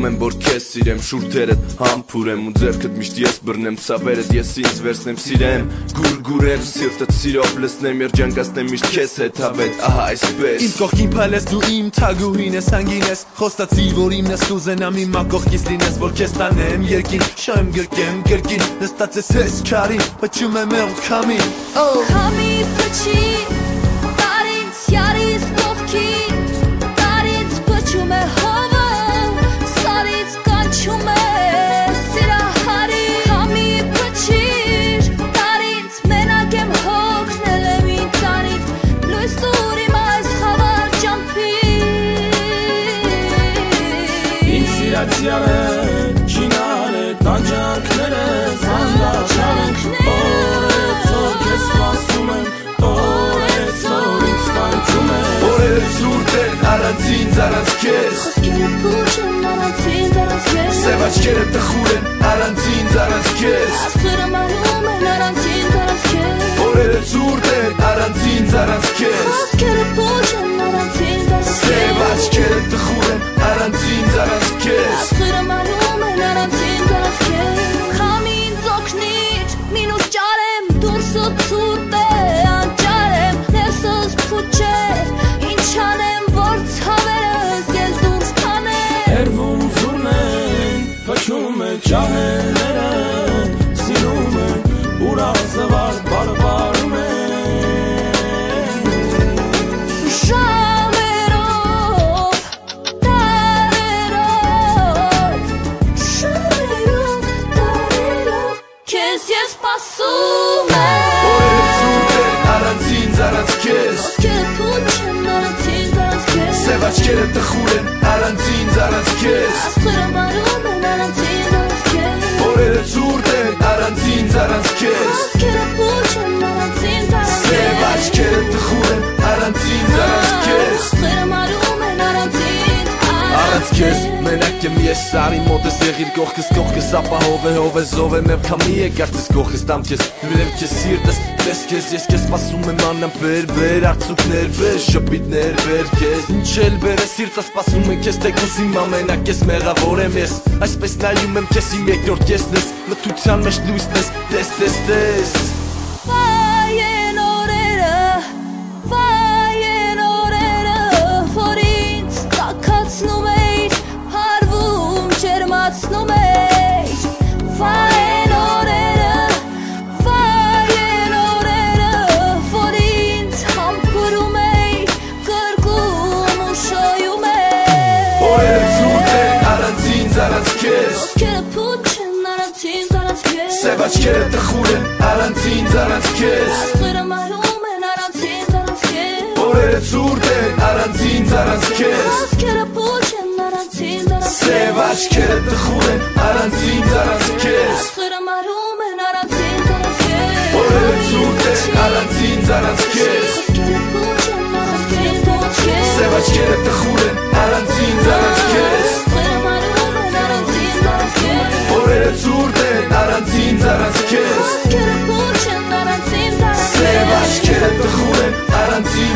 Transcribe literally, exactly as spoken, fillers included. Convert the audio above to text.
Ասում եմ, որ քեզ սիրեմ, շուրթերդ համբուրեմ ու ձեռքդ միշտ ես բռնեմ, ցավերդ ես ինձ վերցնեմ սիրեմ, գուրգուրեմ, սիրտդ սիրով լցնեմ, երջանկացնեմ միշտ քեզ հետ հավետ, ահա այսպես։ Իմ կողքին փայլես դու իմ թագուհին ես, հանգին ես, խոստացի, որ իմն ես, կուզենամ իմ կողքից լինես, որ քեզ տանեմ երկին, շայեմ գրկեմ կրկին, նստած ես ես չարին, պչում եմ եղու քամին, Քամի պչի, տար ինձ յարից կողքին, տար ինձ պչում է հովը, սարից կանչում է սիրահարի, Քամի պչիր, տար ինձ մենակ եմ հոգնել եմ ինձանից, լույս տուր իմ այս խավար ճամփին Ինձ սիրացյալ է, չինար է, տանջանքներ է, զանդաչար է, օրեց որ քեզ սպասում եմ, օրեց որ ինձ տանջում է Օրերը ցուրտ են, առանց ինձ, առանց քեզ Խոսքերը փուչ են, առանց ինձ, առանց քեզ Սև աչքերը տխուր են, առանց ինձ, առանց քեզ Աստղերը մանում են, առանց ինձ, առանց քեզ Օրերը ցուրտ են, առանց ինձ, առանց քեզ Խոսքերը փուչ են, առանց ինձ, առանց քեզ Սև աչքերը տխուր են, առանց ինձ, առանց քեզ Աստղերը մանում են, առանց ինձ, առանց քեզ Քամի ինձ օգնիր, մինուս ճարեմ, դուրսը ցուրտ է, անճար եմ, ներսս փուչ է, ինչ անեմ, որ ցավերս ես դուրս կանեմ Հերվում զուրն են, փչում է ջահելները, սիրում են, ուրախ զվար բարբարում են Ժամերով, տարերով, ժամերով, տարերով, քեզ ես սպասում եմ Օրերը ցուրտ են, առանց ինձ, առանց քեզ Խոսքերը փուչ են, առանց ինձ, առանց քեզ Սև աչքերը տխուր են, առանց ինձ, առանց քեզ Աստղերը մանում են, առանց ինձ, առանց քեզ Օրերը ցուրտ են, առանց ինձ, առանց քեզ Խոսքերը փուչ են, առանց ինձ, առանց Սև քեզ աչքերը տխուր են, առանց ինձ, առանց քեզ Աստղերը մանում են, առանց ինձ, Առանց քեզ մենակ եմ ես արի մոտս եղիր կողքս կողքս ապահով է հով է զով է մեր քամի է կարծես կողքս տամ քեզ լուրև քեզ սիրտս տես քեզ ես քեզ սպասում եմ անեմ բեր բեր արցուկներ բեր շփիտներ բեր քեզ ինչ էլ բեր է սիրտս սպասում եմ քեզ թեկուս իմ ամենակ ես մեղավոր եմ ես այսպես նայում եմ քեզ իմ երկրորդ կեսն ես մթության մեջ լույսն ես տես տես տես Վայ են օրերը, վայ են օրերը, որ ինձ տաքացնում էիր, հարվում ջերմացնում էիր Վայ են օրերը, վայ են օրերը, որ ինձ համբուրում էիր, կրկում ու շոյում էիր Օրերը ցուրտ են, առանց ինձ, առանց քեզ Խոսքերը փուչ են, առանց ինձ, առանց քեզ Սև աչքերը տխուր են, առանց ինձ, առանց քեզ Աստղերը մանում են, առանց ինձ, առանց քեզ Օրերը ցուրտ են, առանց ինձ, առանց քեզ Խոսքերը փուչ են, առանց ինձ, առանց Սև աչքերը տխուր են, առանց ինձ, առանց քեզ Աստղերը մանում են, առանց ինձ, առանց քեզ Օրերը ցուրտ են, առանց ինձ, առանց քեզ Խոսքերը փուչ են, առանց ինձ, առանց քեզ Սև աչքերը տխուր են, առանց ինձ, առանց քեզ Աստղերը մանում են, առանց ինձ, առանց քեզ Օրերը ցուրտ են, առանց ինձ, առանց քեզ Խոսքերը փուչ են, առանց ինձ, առանց Սև քեզ աչքերը տխուր են, առանց ինձ